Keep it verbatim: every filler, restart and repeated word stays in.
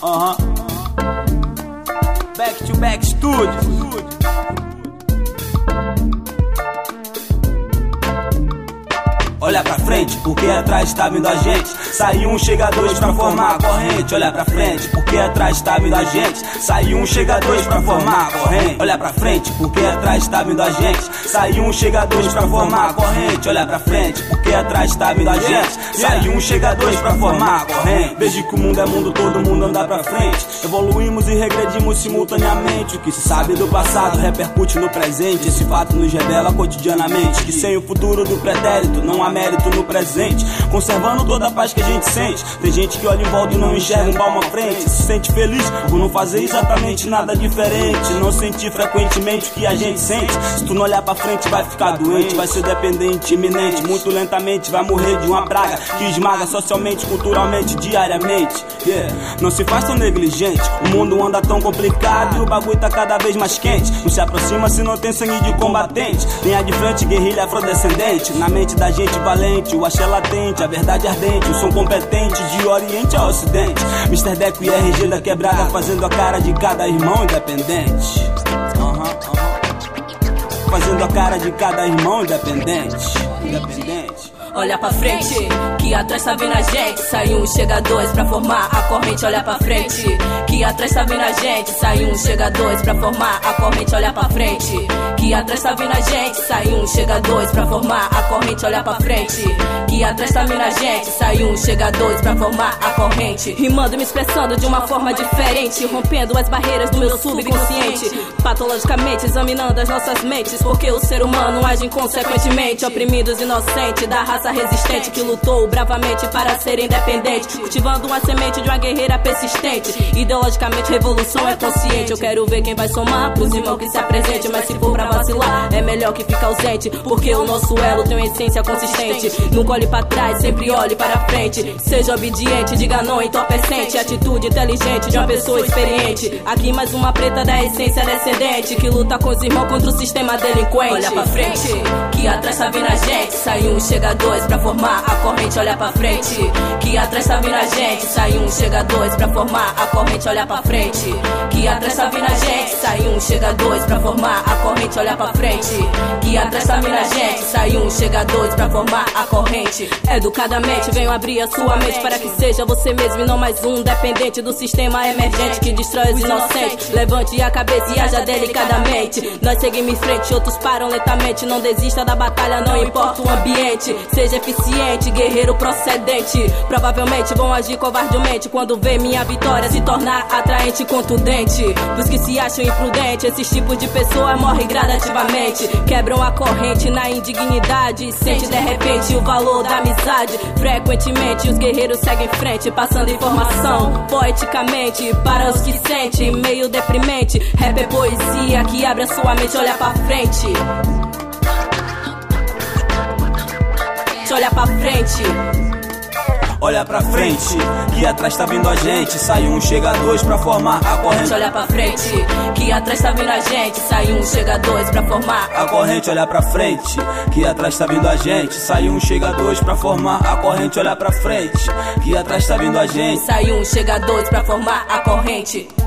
aham. Back to Back Studio. Olha pra frente, porque atrás tá vindo a gente. Sai um, chega dois pra formar a corrente. Olha pra frente, porque atrás tá vindo a gente. Sai um, chega dois pra formar a corrente. Olha pra frente, porque atrás tá vindo a gente. Sai um, chega dois pra formar a corrente. Olha pra frente, porque atrás tá vindo a gente. Sai um, chega dois pra formar a corrente. Veja que o mundo é mundo, todo mundo anda pra frente. Evoluímos e regredimos simultaneamente. O que se sabe do passado repercute no presente. Esse fato nos revela cotidianamente que sem o futuro do pretérito não há mérito no presente, conservando toda a paz que a gente sente. Tem gente que olha em volta e não enxerga um palmo à frente, se sente feliz por não fazer exatamente nada diferente, não sentir frequentemente o que a gente sente. Se tu não olhar pra frente vai ficar doente, vai ser dependente iminente, muito lentamente vai morrer de uma praga que esmaga socialmente, culturalmente, diariamente. Yeah. Não se faz tão negligente, o mundo anda tão complicado e o bagulho tá cada vez mais quente. Não se aproxima se não tem sangue de combatente, linha de frente, guerrilha afrodescendente. Na mente da gente valente, o axé latente, a verdade ardente, o som competente de oriente a ocidente. mister Deco e R G da quebrada fazendo a cara de cada irmão independente. Uhum, uhum. Fazendo a cara de cada irmão independente. Independente. Olha pra frente, que atrás tá vindo a gente. Sai um, chega dois pra formar a corrente. Olha pra frente, que atrás tá vindo a gente. Sai um, chega dois pra formar a corrente. Olha pra frente, que atrás tá vindo a gente. Sai um, chega dois pra formar a corrente. Olha pra frente, que atrás tá vindo a gente. Sai um, chega dois pra formar a corrente. Rimando, me expressando de uma forma diferente, rompendo as barreiras do meu subconsciente, patologicamente examinando as nossas mentes, porque o ser humano age inconsequentemente, oprimidos inocentes da raça resistente que lutou bravamente para ser independente, cultivando uma semente de uma guerreira persistente. Ideologicamente revolução é consciente. Eu quero ver quem vai somar pros irmãos que se apresente, mas se for pra vacilar é melhor que fique ausente, porque o nosso elo tem uma essência consistente. Nunca olhe pra trás, sempre olhe para frente. Seja obediente, diga não entorpecente, atitude inteligente de uma pessoa experiente. Aqui mais uma preta da essência descendente que luta com os irmãos contra o sistema delinquente. Olha pra frente, que atrás tá vindo a gente. Sai um, chega dois pra formar a corrente. Olha pra frente, que atrás tá vindo a gente. Sai um, chega dois pra formar a corrente. Olha pra frente, que atrás tá vindo a gente. Sai um, chega dois pra formar a corrente. Olha pra frente, que atrás tá vindo a gente. Sai um, chega dois pra formar a corrente. Educadamente venho abrir a sua mente para que seja você mesmo e não mais um dependente do sistema emergente que destrói os inocentes. Levante a cabeça e haja delicadamente. Nós seguimos em frente, outros param lentamente. Não desista da batalha, não importa o ambiente. Seja eficiente, guerreiro procedente. Provavelmente vão agir covardemente quando vê minha vitória se tornar atraente e contundente. Os que se acham imprudentes, esses tipos de pessoas morrem gradativamente. Quebram a corrente na indignidade, sente de repente o valor da amizade. Frequentemente os guerreiros seguem em frente, passando informação poeticamente para os que sentem meio deprimente. Rap é poesia que abre a sua mente. Olha pra frente, olha pra frente. Olha pra frente, que atrás tá vindo a gente. Sai um, chega dois pra formar a corrente. Olha pra frente, que atrás tá vindo a gente. Sai um, chega dois pra formar a corrente. Olha pra frente, que atrás tá vindo a gente. Sai um, chega dois pra formar a corrente. Olha pra frente, que atrás tá vindo a gente. Sai um, chega dois pra formar a corrente.